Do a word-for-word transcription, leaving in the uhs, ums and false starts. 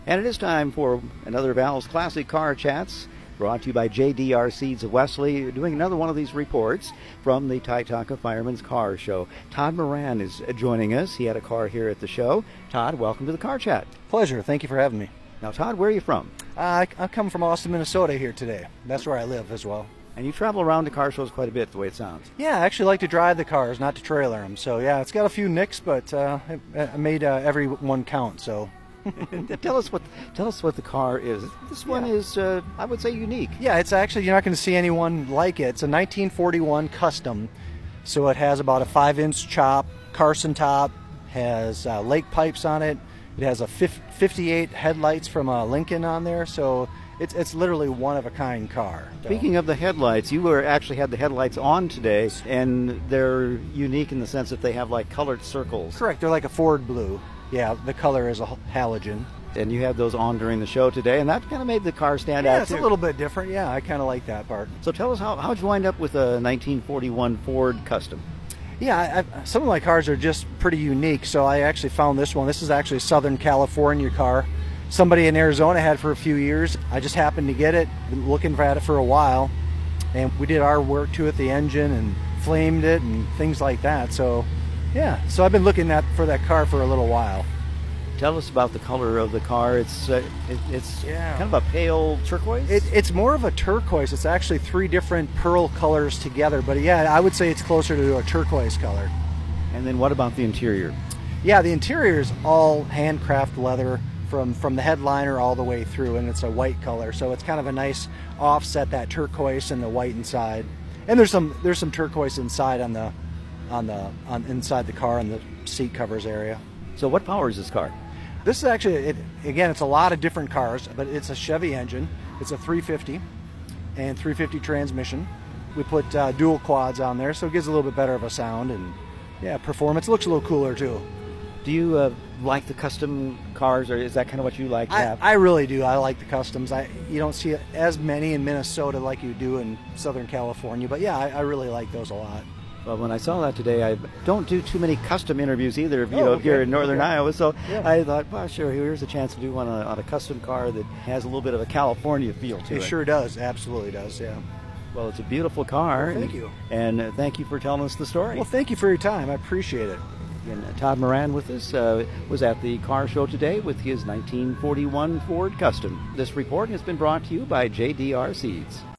And it is time for another Val's Classic Car Chats, brought to you by J D R Seeds of Wesley, doing another one of these reports from the Titonka Fireman's Car Show. Todd Moran is joining us. He had a car here at the show. Todd, welcome to the Car Chat. Pleasure. Thank you for having me. Now, Todd, where are you from? Uh, I, I come from Austin, Minnesota here today. That's where I live as well. And you travel around to car shows quite a bit, the way it sounds. Yeah, I actually like to drive the cars, not to trailer them. So, yeah, it's got a few nicks, but uh, I, I made uh, every one count, so... tell us what tell us what the car is. This one yeah. is, uh, I would say, unique. Yeah, it's actually, you're not going to see anyone like it. It's a nineteen forty-one Custom, so it has about a five-inch chop, Carson top, has uh, lake pipes on it. It has a fifty-eight headlights from a Lincoln on there, so it's it's literally one of a kind car. So. Speaking of the headlights, you were actually had the headlights on today, and they're unique in the sense that they have like colored circles. Correct. They're like a Ford blue. Yeah, the color is a halogen. And you had those on during the show today, and that kind of made the car stand yeah, out, it's too. a little bit different. Yeah, I kind of like that part. So tell us, how, how'd you wind up with a nineteen forty-one Ford Custom? Yeah, I, I, some of my cars are just pretty unique, so I actually found this one. This is actually a Southern California car. Somebody in Arizona had for a few years. I just happened to get it, been looking at it for a while, and we did our work to it, the engine, and flamed it and things like that. So, yeah, so I've been looking at for that car for a little while. Tell us about the color of the car. It's uh, it, it's yeah. kind of a pale turquoise? It, it's more of a turquoise. It's actually three different pearl colors together, but yeah, I would say it's closer to a turquoise color. And then what about the interior? Yeah, the interior is all handcraft leather from, from the headliner all the way through, and it's a white color, so it's kind of a nice offset, that turquoise and the white inside. And there's some there's some turquoise inside on the on the on inside the car on the seat covers area. So what powers this car? This is actually, it, again, it's a lot of different cars, but it's a Chevy engine. It's a three fifty and three fifty transmission. We put uh, dual quads on there, so it gives a little bit better of a sound, and yeah, performance. Looks a little cooler too. Do you uh, like the custom cars, or is that kind of what you like to I, have? I really do. I like the customs. I You don't see as many in Minnesota like you do in Southern California, but yeah, I, I really like those a lot. Well, when I saw that today, I don't do too many custom interviews either, you oh, know, okay. here in Northern okay. Iowa. So yeah. I thought, well, sure, here's a chance to do one on a, on a custom car that has a little bit of a California feel to it. It sure does. Absolutely does, yeah. Well, it's a beautiful car. Well, thank and, you. And uh, thank you for telling us the story. Well, thank you for your time. I appreciate it. And uh, Todd Moran with us uh, was at the car show today with his nineteen forty-one Ford Custom. This report has been brought to you by J D R Seeds.